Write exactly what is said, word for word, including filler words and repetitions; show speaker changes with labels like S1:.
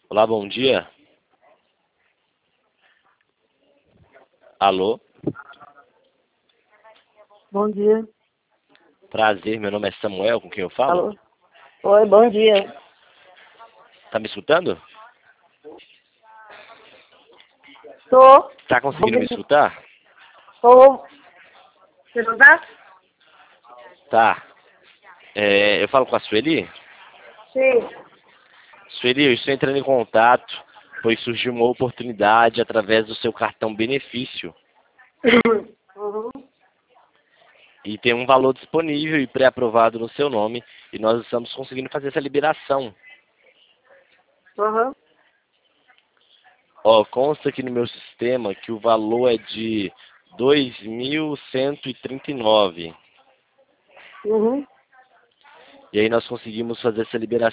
S1: Olá, bom dia. Alô?
S2: Bom dia.
S1: Prazer, meu nome é Samuel, com quem eu falo?
S2: Alô? Oi, bom dia.
S1: Tá me escutando?
S2: Tô.
S1: Tá conseguindo me escutar?
S2: Tô. Você não tá?
S1: Tá. É, eu falo com a Sueli?
S2: Sim.
S1: Sueli, eu estou entrando em contato, pois surgiu uma oportunidade através do seu cartão benefício.
S2: Uhum.
S1: E tem um valor disponível e pré-aprovado no seu nome, e nós estamos conseguindo fazer essa liberação.
S2: Uhum.
S1: Ó, consta aqui no meu sistema que o valor é de dois mil cento e trinta e nove.
S2: Uhum.
S1: E aí nós conseguimos fazer essa liberação.